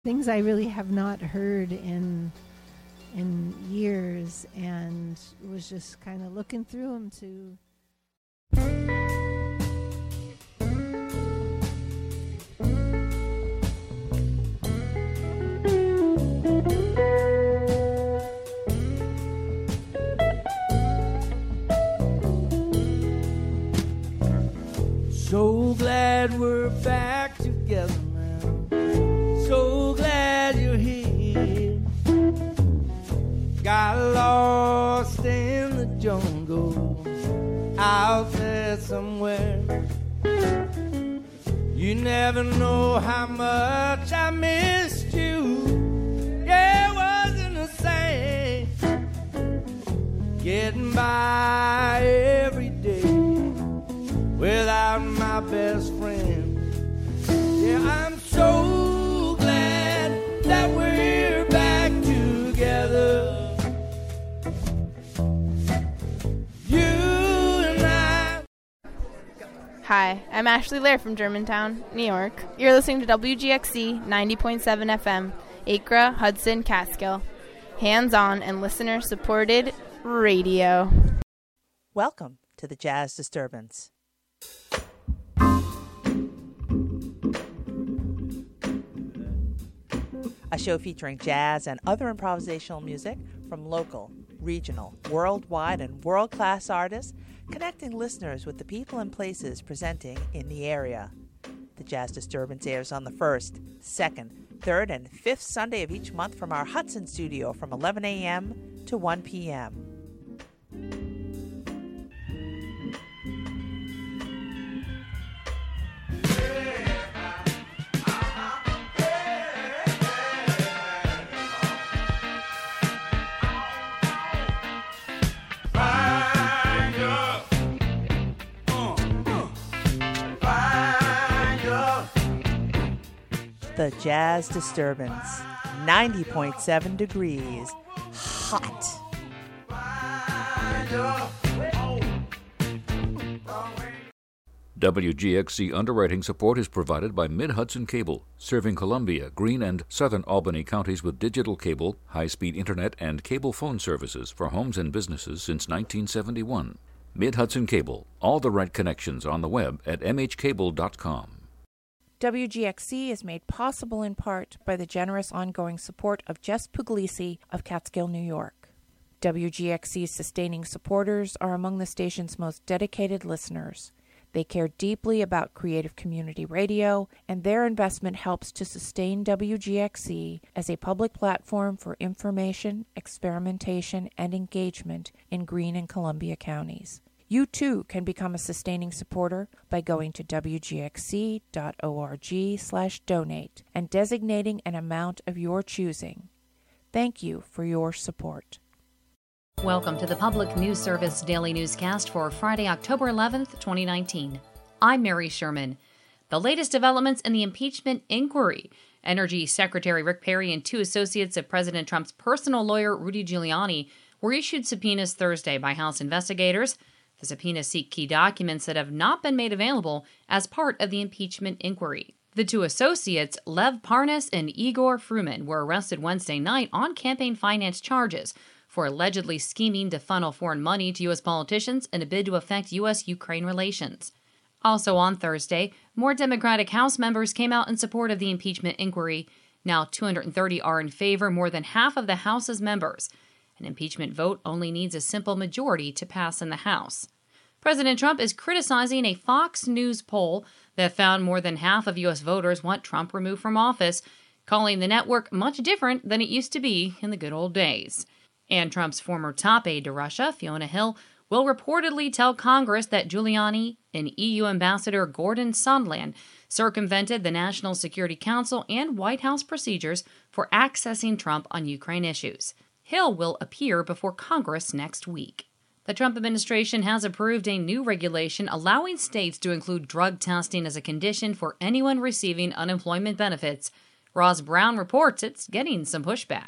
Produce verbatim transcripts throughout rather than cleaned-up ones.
Things I really have not heard in in years, and was just kind of looking through them to. So glad we're back together now. So glad you're here. Got lost in the jungle out there somewhere. You never know how much I missed you. Yeah, it wasn't the same getting by every day without my best friend. Yeah, I'm so glad that we're back together. You and I. Hi, I'm Ashley Lair from Germantown, New York. You're listening to W G X C ninety point seven F M, Acra, Hudson, Catskill. Hands-on and listener-supported radio. Welcome to the Jazz Disturbance. A show featuring jazz and other improvisational music from local, regional, worldwide, and world-class artists, connecting listeners with the people and places presenting in the area. The Jazz Disturbance airs on the first, second, third, and fifth Sunday of each month from our Hudson studio from eleven a.m. to one p.m. The Jazz Disturbance, ninety point seven degrees, hot. W G X C underwriting support is provided by Mid-Hudson Cable, serving Columbia, Greene, and southern Albany counties with digital cable, high-speed internet, and cable phone services for homes and businesses since nineteen seventy-one. Mid-Hudson Cable, all the right connections on the web at m h cable dot com. W G X C is made possible in part by the generous ongoing support of Jess Puglisi of Catskill, New York. W G X C's sustaining supporters are among the station's most dedicated listeners. They care deeply about creative community radio, and their investment helps to sustain W G X C as a public platform for information, experimentation, and engagement in Greene and Columbia counties. You, too, can become a sustaining supporter by going to w g x c dot org slash donate and designating an amount of your choosing. Thank you for your support. Welcome to the Public News Service Daily Newscast for Friday, October eleventh, twenty nineteen. I'm Mary Sherman. The latest developments in the impeachment inquiry. Energy Secretary Rick Perry and two associates of President Trump's personal lawyer, Rudy Giuliani, were issued subpoenas Thursday by House investigators. The subpoenas seek key documents that have not been made available as part of the impeachment inquiry. The two associates, Lev Parnas and Igor Fruman, were arrested Wednesday night on campaign finance charges for allegedly scheming to funnel foreign money to U S politicians in a bid to affect U S Ukraine relations. Also on Thursday, more Democratic House members came out in support of the impeachment inquiry. Now two hundred thirty are in favor, more than half of the House's members. An impeachment vote only needs a simple majority to pass in the House. President Trump is criticizing a Fox News poll that found more than half of U S voters want Trump removed from office, calling the network much different than it used to be in the good old days. And Trump's former top aide to Russia, Fiona Hill, will reportedly tell Congress that Giuliani and E U Ambassador Gordon Sondland circumvented the National Security Council and White House procedures for accessing Trump on Ukraine issues. Hill will appear before Congress next week. The Trump administration has approved a new regulation allowing states to include drug testing as a condition for anyone receiving unemployment benefits. Roz Brown reports it's getting some pushback.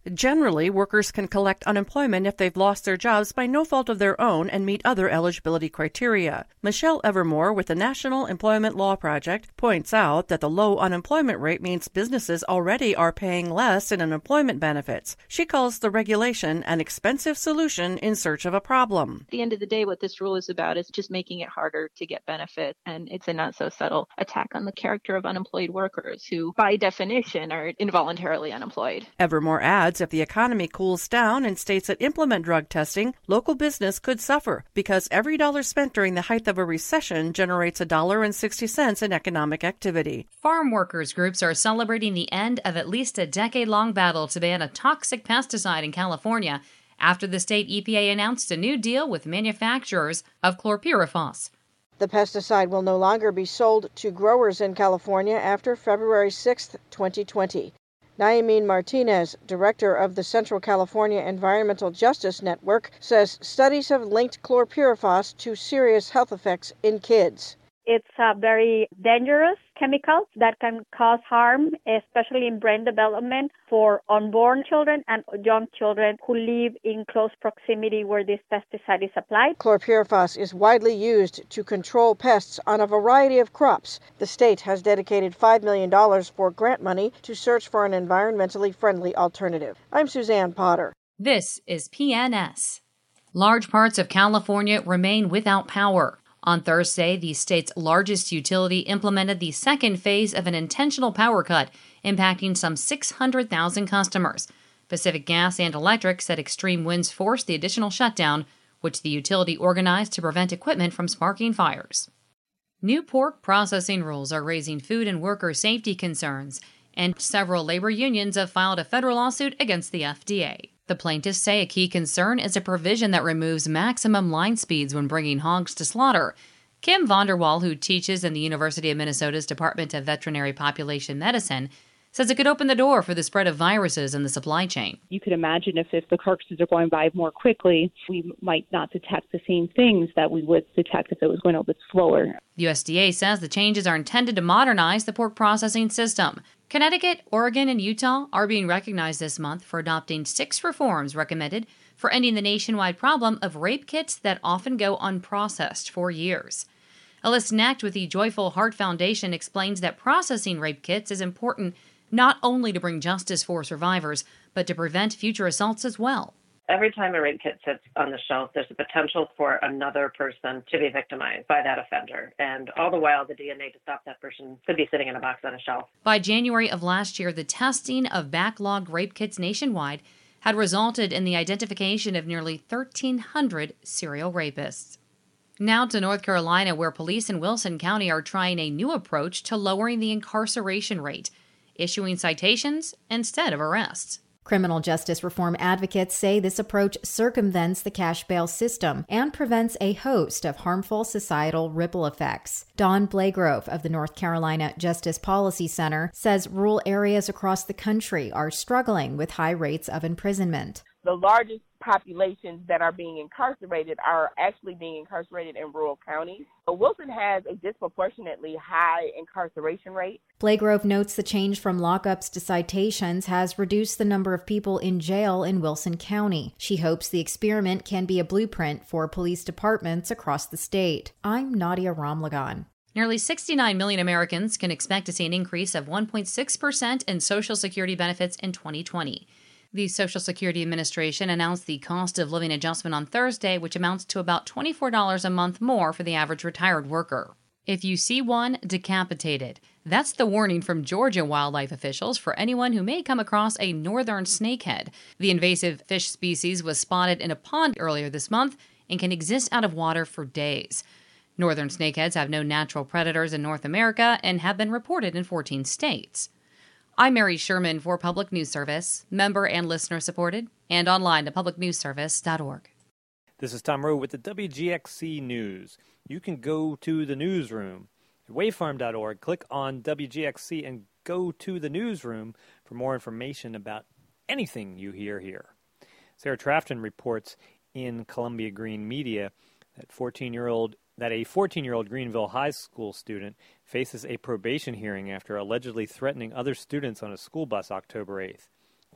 Generally, workers can collect unemployment if they've lost their jobs by no fault of their own and meet other eligibility criteria. Michelle Evermore with the National Employment Law Project points out that the low unemployment rate means businesses already are paying less in unemployment benefits. She calls the regulation an expensive solution in search of a problem. At the end of the day, what this rule is about is just making it harder to get benefits, and it's a not so subtle attack on the character of unemployed workers who, by definition, are involuntarily unemployed. Evermore adds if the economy cools down in states that implement drug testing, local business could suffer because every dollar spent during the height of a recession generates a dollar and sixty cents in economic activity. Farm workers groups are celebrating the end of at least a decade-long battle to ban a toxic pesticide in California after the state E P A announced a new deal with manufacturers of chlorpyrifos. The pesticide will no longer be sold to growers in California after February sixth, twenty twenty. Naimine Martinez, director of the Central California Environmental Justice Network, says studies have linked chlorpyrifos to serious health effects in kids. It's a very dangerous chemical that can cause harm, especially in brain development for unborn children and young children who live in close proximity where this pesticide is applied. Chlorpyrifos is widely used to control pests on a variety of crops. The state has dedicated five million dollars for grant money to search for an environmentally friendly alternative. I'm Suzanne Potter. This is P N S. Large parts of California remain without power. On Thursday, the state's largest utility implemented the second phase of an intentional power cut, impacting some six hundred thousand customers. Pacific Gas and Electric said extreme winds forced the additional shutdown, which the utility organized to prevent equipment from sparking fires. New pork processing rules are raising food and worker safety concerns, and several labor unions have filed a federal lawsuit against the F D A. The plaintiffs say a key concern is a provision that removes maximum line speeds when bringing hogs to slaughter. Kim Vonderwall, who teaches in the University of Minnesota's Department of Veterinary Population Medicine, says it could open the door for the spread of viruses in the supply chain. You could imagine if, if the carcasses are going by more quickly, we might not detect the same things that we would detect if it was going a little bit slower. The U S D A says the changes are intended to modernize the pork processing system. Connecticut, Oregon, and Utah are being recognized this month for adopting six reforms recommended for ending the nationwide problem of rape kits that often go unprocessed for years. Alice Knecht with the Joyful Heart Foundation explains that processing rape kits is important not only to bring justice for survivors, but to prevent future assaults as well. Every time a rape kit sits on the shelf, there's a potential for another person to be victimized by that offender. And all the while, the D N A to stop that person could be sitting in a box on a shelf. By January of last year, the testing of backlogged rape kits nationwide had resulted in the identification of nearly thirteen hundred serial rapists. Now to North Carolina, where police in Wilson County are trying a new approach to lowering the incarceration rate, issuing citations instead of arrests. Criminal justice reform advocates say this approach circumvents the cash bail system and prevents a host of harmful societal ripple effects. Dawn Blagrove of the North Carolina Justice Policy Center says rural areas across the country are struggling with high rates of imprisonment. The largest populations that are being incarcerated are actually being incarcerated in rural counties. So Wilson has a disproportionately high incarceration rate. Blagrove notes the change from lockups to citations has reduced the number of people in jail in Wilson County. She hopes the experiment can be a blueprint for police departments across the state. I'm Nadia Ramlagan. Nearly sixty-nine million Americans can expect to see an increase of one point six percent in Social Security benefits in twenty twenty. The Social Security Administration announced the cost of living adjustment on Thursday, which amounts to about twenty-four dollars a month more for the average retired worker. If you see one, decapitated. That's the warning from Georgia wildlife officials for anyone who may come across a northern snakehead. The invasive fish species was spotted in a pond earlier this month and can exist out of water for days. Northern snakeheads have no natural predators in North America and have been reported in fourteen states. I'm Mary Sherman for Public News Service, member and listener supported, and online at public news service dot org. This is Tom Rowe with the W G X C News. You can go to the newsroom at wavefarm dot org, click on W G X C, and go to the newsroom for more information about anything you hear here. Sarah Trafton reports in Columbia Green Media that fourteen-year-old that a fourteen-year-old Greenville High School student faces a probation hearing after allegedly threatening other students on a school bus October eighth.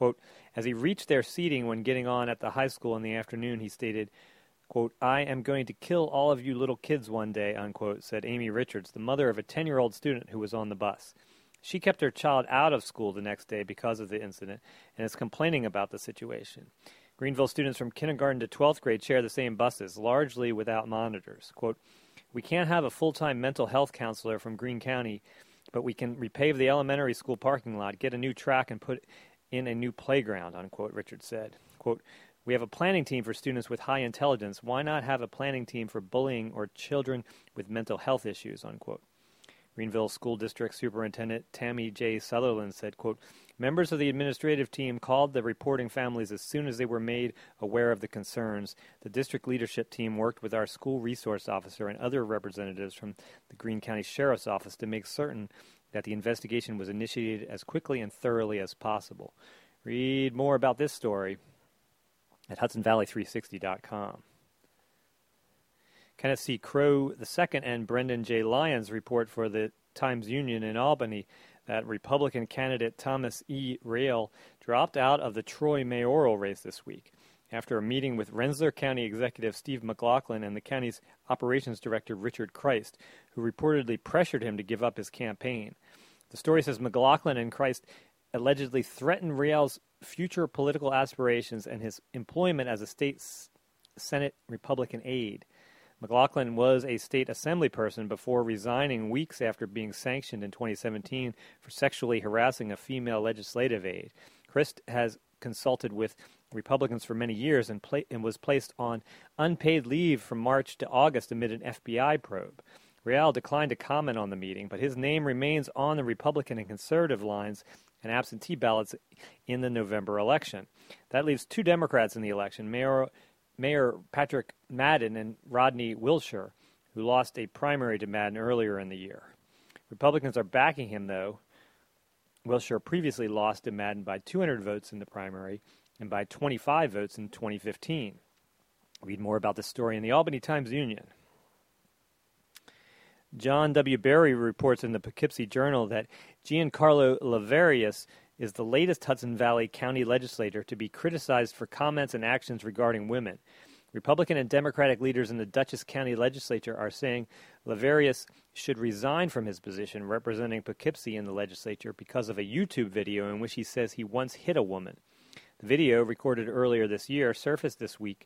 Quote, as he reached their seating when getting on at the high school in the afternoon, he stated, quote, I am going to kill all of you little kids one day, unquote, said Amy Richards, the mother of a ten-year-old student who was on the bus. She kept her child out of school the next day because of the incident and is complaining about the situation. Greenville students from kindergarten to twelfth grade share the same buses, largely without monitors. Quote, we can't have a full-time mental health counselor from Greene County, but we can repave the elementary school parking lot, get a new track, and put in a new playground, unquote, Richard said. Quote, we have a planning team for students with high intelligence. Why not have a planning team for bullying or children with mental health issues, unquote. Greenville School District Superintendent Tammy J. Sutherland said, quote, members of the administrative team called the reporting families as soon as they were made aware of the concerns. The district leadership team worked with our school resource officer and other representatives from the Greene County Sheriff's Office to make certain that the investigation was initiated as quickly and thoroughly as possible. Read more about this story at Hudson Valley three sixty dot com. Kenneth C. Crow the Second and Brendan J. Lyons report for the Times-Union in Albany that Republican candidate Thomas E. Rail dropped out of the Troy mayoral race this week after a meeting with Rensselaer County Executive Steve McLaughlin and the county's operations director Richard Christ, who reportedly pressured him to give up his campaign. The story says McLaughlin and Christ allegedly threatened Rail's future political aspirations and his employment as a state Senate Republican aide. McLaughlin was a state assembly person before resigning weeks after being sanctioned in twenty seventeen for sexually harassing a female legislative aide. Christ has consulted with Republicans for many years and, pla- and was placed on unpaid leave from March to August amid an F B I probe. Real declined to comment on the meeting, but his name remains on the Republican and conservative lines and absentee ballots in the November election. That leaves two Democrats in the election, Mayor Mayor Patrick Madden and Rodney Wilshire, who lost a primary to Madden earlier in the year. Republicans are backing him, though. Wilshire previously lost to Madden by two hundred votes in the primary and by twenty-five votes in twenty fifteen. Read more about this story in the Albany Times-Union. John W. Berry reports in the Poughkeepsie Journal that Giancarlo Laverius is the latest Hudson Valley County legislator to be criticized for comments and actions regarding women. Republican and Democratic leaders in the Dutchess County legislature are saying Laverius should resign from his position representing Poughkeepsie in the legislature because of a YouTube video in which he says he once hit a woman. The video, recorded earlier this year, surfaced this week,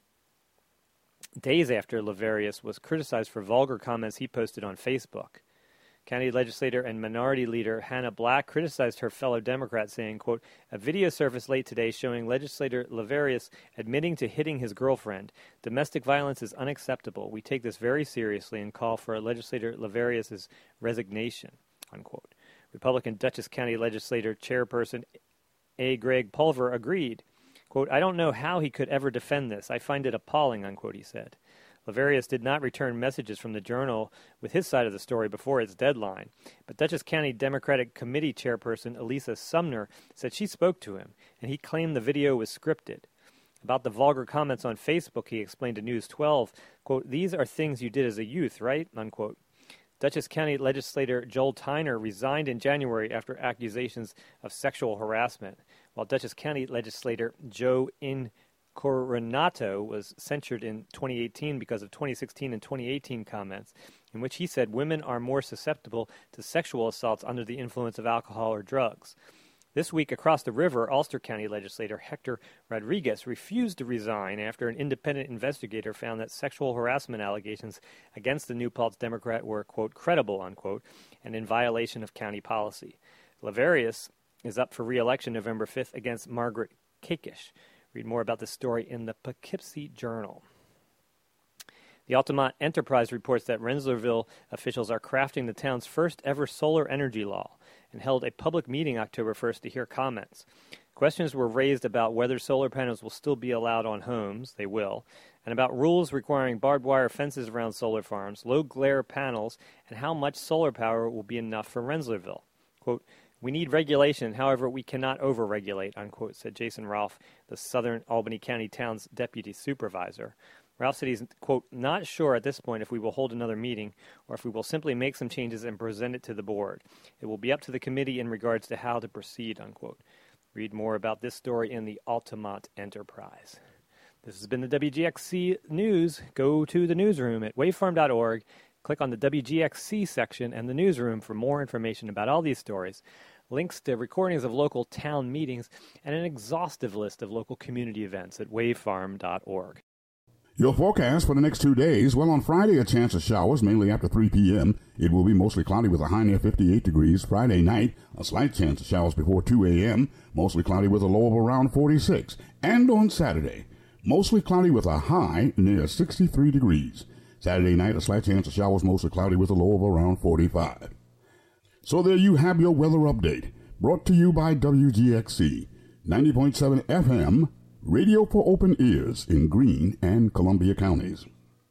days after Laverius was criticized for vulgar comments he posted on Facebook. County legislator and minority leader Hannah Black criticized her fellow Democrat, saying, quote, a video surfaced late today showing legislator Laverius admitting to hitting his girlfriend. Domestic violence is unacceptable. We take this very seriously and call for legislator Laverius' resignation, unquote. Republican Dutchess County legislator chairperson A. Greg Pulver agreed. Quote, I don't know how he could ever defend this. I find it appalling, unquote, he said. Laverius did not return messages from the Journal with his side of the story before its deadline, but Dutchess County Democratic Committee chairperson Elisa Sumner said she spoke to him, and he claimed the video was scripted. About the vulgar comments on Facebook, he explained to News twelve, quote, these are things you did as a youth, right? Unquote. Dutchess County legislator Joel Tyner resigned in January after accusations of sexual harassment, while Dutchess County legislator Joe Incoronato was censured in twenty eighteen because of twenty sixteen and twenty eighteen comments in which he said women are more susceptible to sexual assaults under the influence of alcohol or drugs. This week, across the river, Ulster County legislator Hector Rodriguez refused to resign after an independent investigator found that sexual harassment allegations against the New Paltz Democrat were, quote, credible, unquote, and in violation of county policy. Laverius is up for re-election November fifth against Margaret Kakish. Read more about this story in the Poughkeepsie Journal. The Altamont Enterprise reports that Rensselaerville officials are crafting the town's first ever solar energy law and held a public meeting October first to hear comments. Questions were raised about whether solar panels will still be allowed on homes, they will, and about rules requiring barbed wire fences around solar farms, low glare panels, and how much solar power will be enough for Rensselaerville. Quote, we need regulation, however, we cannot over-regulate, unquote, said Jason Ralph, the Southern Albany County town's deputy supervisor. Ralph said he's, quote, not sure at this point if we will hold another meeting or if we will simply make some changes and present it to the board. It will be up to the committee in regards to how to proceed, unquote. Read more about this story in the Altamont Enterprise. This has been the W G X C News. Go to the newsroom at wavefarm dot org. Click on the W G X C section and the newsroom for more information about all these stories, links to recordings of local town meetings, and an exhaustive list of local community events at wavefarm dot org. Your forecast for the next two days. Well, on Friday, a chance of showers, mainly after three p.m. It will be mostly cloudy with a high near fifty-eight degrees. Friday night, a slight chance of showers before two a.m., mostly cloudy with a low of around forty-six. And on Saturday, mostly cloudy with a high near sixty-three degrees. Saturday night, a slight chance of showers, mostly cloudy with a low of around forty-five. So there you have your weather update, brought to you by W G X C, ninety point seven F M, radio for open ears in Greene and Columbia counties.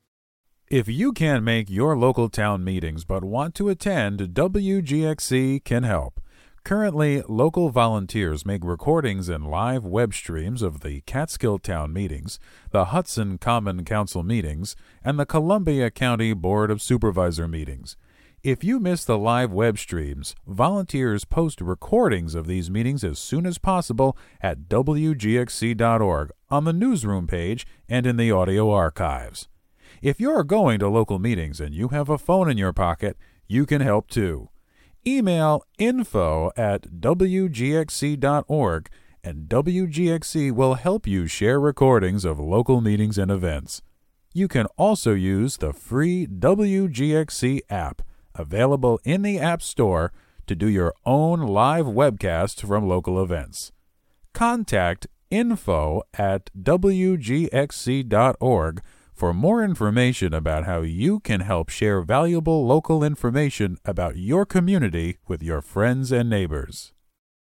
If you can't make your local town meetings but want to attend, W G X C can help. Currently, local volunteers make recordings and live web streams of the Catskill Town meetings, the Hudson Common Council meetings, and the Columbia County Board of Supervisor meetings. If you miss the live web streams, volunteers post recordings of these meetings as soon as possible at W G X C dot org on the newsroom page and in the audio archives. If you're going to local meetings and you have a phone in your pocket, you can help too. Email info at W G X C dot org and W G X C will help you share recordings of local meetings and events. You can also use the free W G X C app, available in the App Store, to do your own live webcast from local events. Contact info at W G X C dot org for more information about how you can help share valuable local information about your community with your friends and neighbors.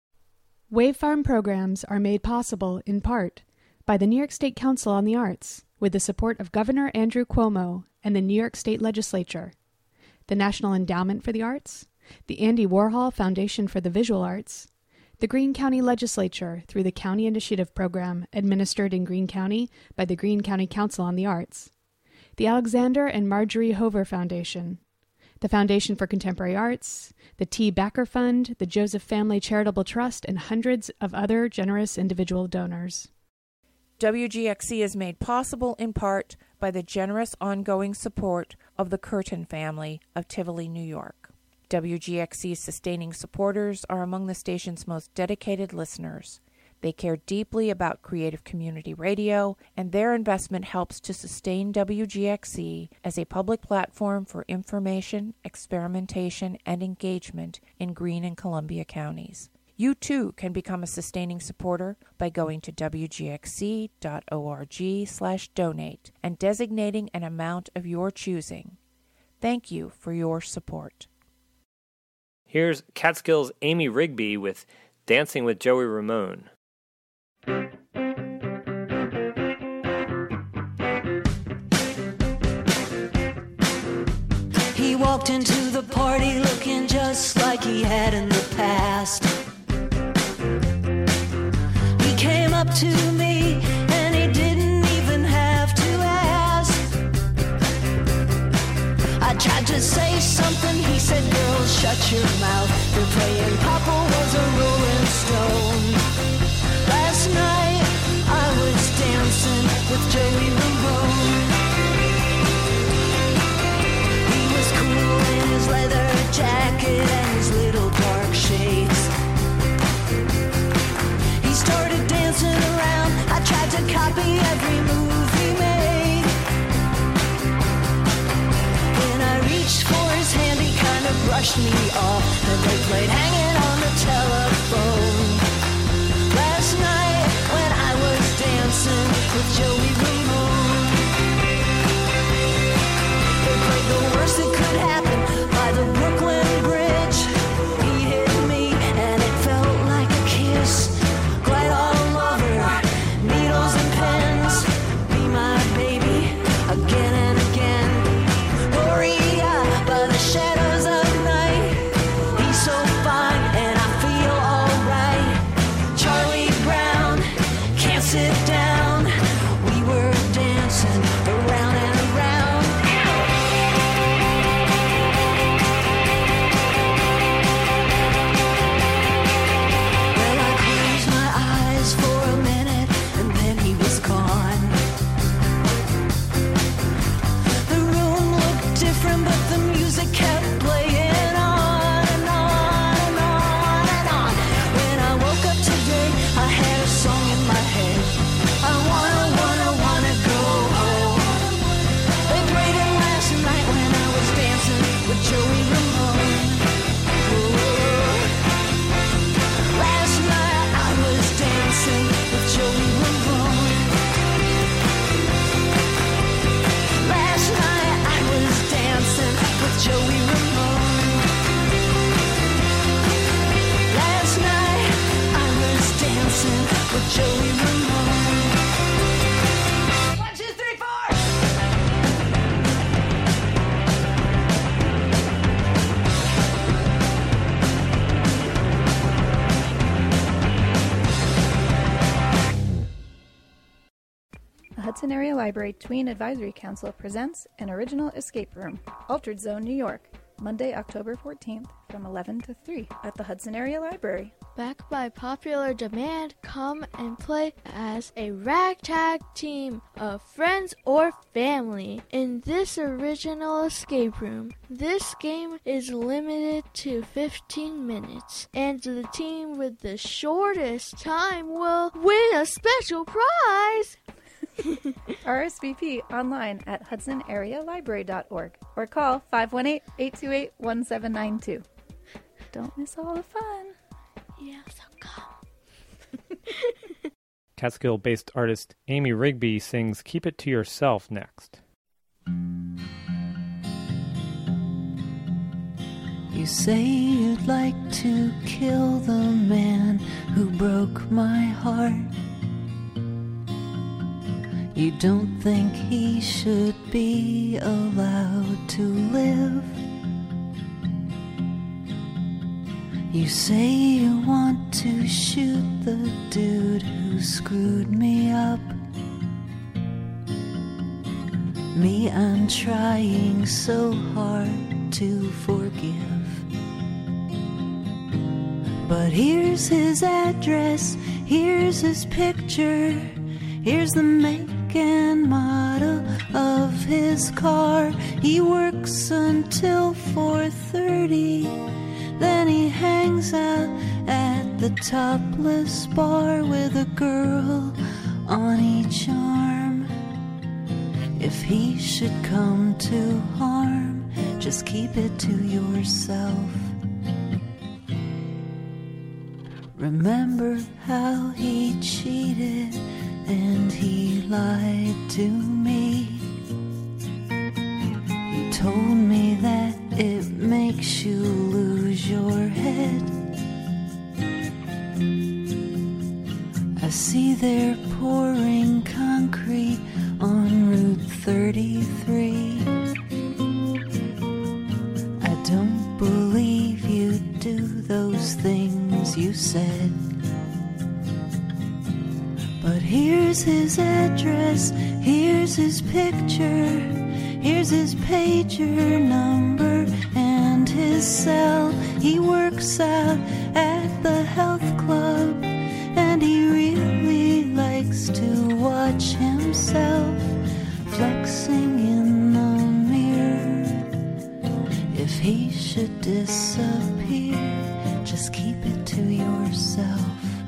Wavefarm programs are made possible, in part, by the New York State Council on the Arts, with the support of Governor Andrew Cuomo and the New York State Legislature, the National Endowment for the Arts, the Andy Warhol Foundation for the Visual Arts, the Greene County Legislature through the County Initiative Program administered in Greene County by the Greene County Council on the Arts, the Alexander and Marjorie Hover Foundation, the Foundation for Contemporary Arts, the T. Backer Fund, the Joseph Family Charitable Trust, and hundreds of other generous individual donors. W G X C is made possible in part by the generous ongoing support of the Curtin family of Tivoli, New York. W G X C's sustaining supporters are among the station's most dedicated listeners. They care deeply about creative community radio, and their investment helps to sustain W G X C as a public platform for information, experimentation, and engagement in Greene and Columbia counties. You too can become a sustaining supporter by going to W G X C dot org slash donate and designating an amount of your choosing. Thank you for your support. Here's Catskill's Amy Rigby with Dancing with Joey Ramone. He walked into the party looking just like he had in the past. He came up to me and he didn't even have to ask. I tried to say something, he said, girl, shut your mouth. You're playing Papa was a Rolling Stone. Last night I was dancing with Joey Ramone. He was cool in his leather jacket and his little dark shades. He started dancing around. I tried to copy every move he made. When I reached for his hand, he kind of brushed me off, and they played Hanging on the Telephone. Last night when I was dancing with Joey Ramone, they played The Worst That Could Happen by the Brooklyn Bridge. He hit me and it felt like a kiss. Glide all over, needles and pens. Be my baby again and again. Gloria by the shadows of night. He's so fine and I feel alright. Charlie Brown can't sit down. We dancing with Joey Ramone. One, two, three, four. The Hudson Area Library Tween Advisory Council presents an original escape room, Altered Zone, New York, Monday, October fourteenth from eleven to three at the Hudson Area Library. Back by popular demand, come and play as a ragtag team of friends or family in this original escape room. This game is limited to fifteen minutes, and the team with the shortest time will win a special prize. R S V P online at hudson area library dot org or call five one eight, eight two eight, one seven nine two. Don't miss all the fun. Yeah, so come. Catskill-based artist Amy Rigby sings Keep It to Yourself next. You say you'd like to kill the man who broke my heart. You don't think he should be allowed to live. You say you want to shoot the dude who screwed me up. Me, I'm trying so hard to forgive. But here's his address, here's his picture, here's the make and model of his car. He works until four thirty, then he hangs out at the topless bar with a girl on each arm. If he should come to harm, just keep it to yourself. Remember how he cheated and he lied to me. He told me that it makes you lose your head. I see they're pouring concrete on Route thirty-three. I don't believe you do those things you said. But here's his address, here's his picture, here's his pager number and his cell. He works out at the health club and he really likes to watch himself flexing in the mirror. If he should disappear, just keep it to yourself.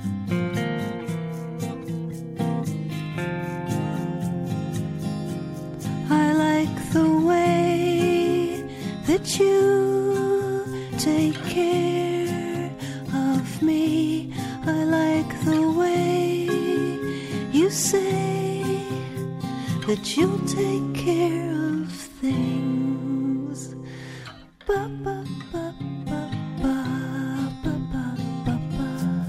I like the way that you take care of me. I like the way you say that you'll take care of things. Ba, ba, ba, ba, ba, ba, ba, ba, ba.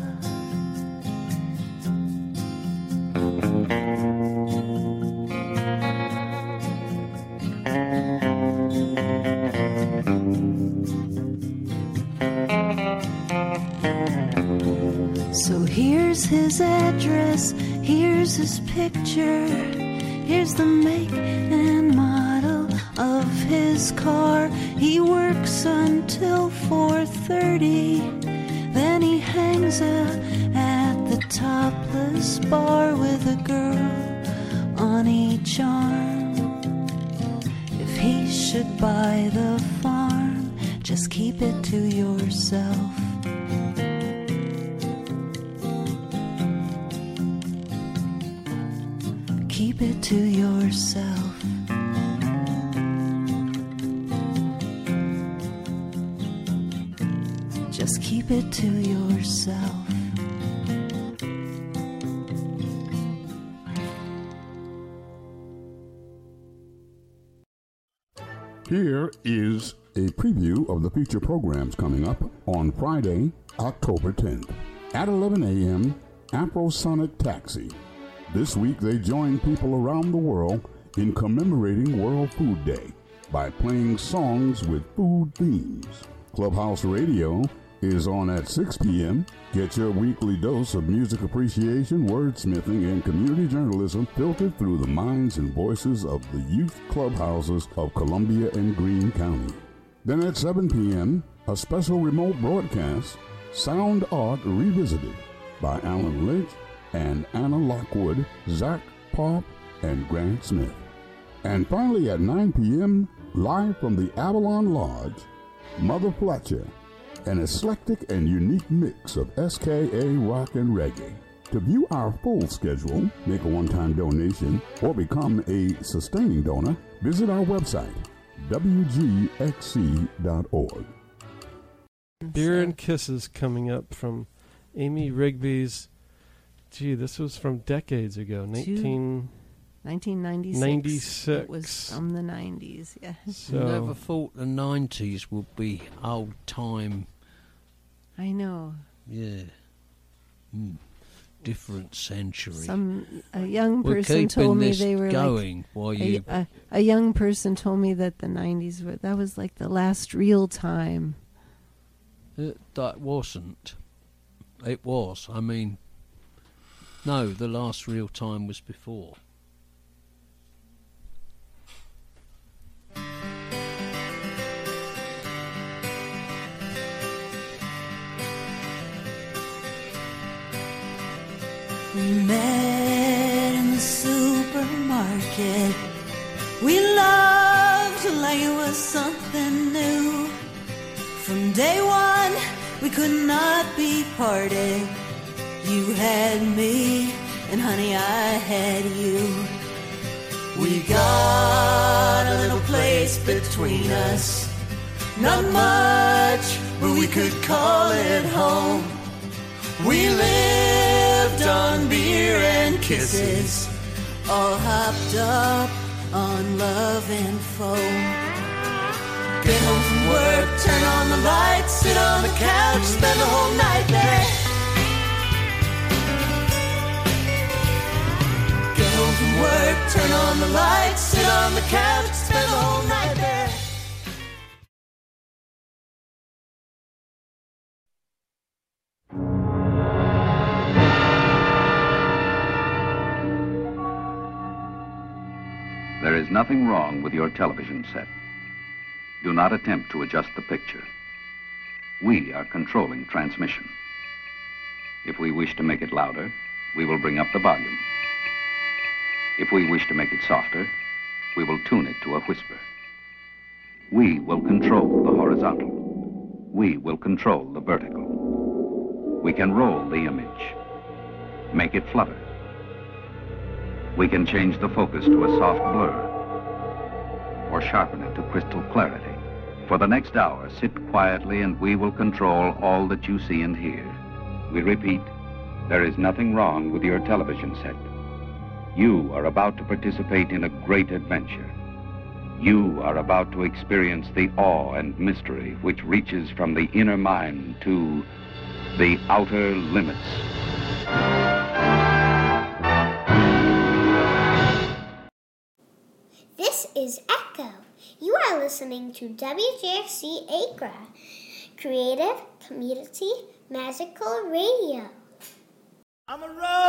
So here's his address, here's his picture, here's the make and model of his car. He works until four thirty, then he hangs out at the topless bar with a girl on each arm. If he should buy the farm, just keep it to yourself. Keep it to yourself. Just keep it to yourself. Here is a preview of the future programs coming up on Friday, October tenth. At eleven a.m., Afrosonic Taxi. This week they join people around the world in commemorating World Food Day by playing songs with food themes. Clubhouse Radio is on at six p.m. Get your weekly dose of music appreciation, wordsmithing, and community journalism filtered through the minds and voices of the youth clubhouses of Columbia and Greene County. Then at seven p.m., a special remote broadcast, Sound Art Revisited, by Alan Lynch and Anna Lockwood, Zach Popp, and Grant Smith. And finally at nine p.m., live from the Avalon Lodge, Mother Fletcher, an eclectic and unique mix of S K A rock and reggae. To view our full schedule, make a one-time donation, or become a sustaining donor, visit our website, W G X C dot org. Beer and Kisses coming up from Amy Rigby's, gee, this was from decades ago, nineteen... nineteen ninety-six. ninety-six. It was from the nineties, yeah. So, never thought the nineties would be old time. I know. Yeah. Mm. Different century. Some a young We're person told me they were going like while a, you a, a young person told me that the nineties were that was like the last real time. It, that wasn't. It was. I mean, no, the last real time was before. We met in the supermarket. We loved like it was something new. From day one, we could not be parted. You had me, and honey, I had you. We got a little place between us. Not much, but we could call it home. We lived on beer and kisses, all hopped up on love and foam. Get home from work, turn on the lights, sit on the couch, spend the whole night there. Get home from work, turn on the lights, sit on the couch, spend the whole night there. There is nothing wrong with your television set. Do not attempt to adjust the picture. We are controlling transmission. If we wish to make it louder, we will bring up the volume. If we wish to make it softer, we will tune it to a whisper. We will control the horizontal. We will control the vertical. We can roll the image, make it flutter. We can change the focus to a soft blur or sharpen it to crystal clarity. For the next hour, sit quietly and we will control all that you see and hear. We repeat, there is nothing wrong with your television set. You are about to participate in a great adventure. You are about to experience the awe and mystery which reaches from the inner mind to the outer limits. This is Echo. You are listening to W J X C Acra, creative, community, magical radio. I'm a road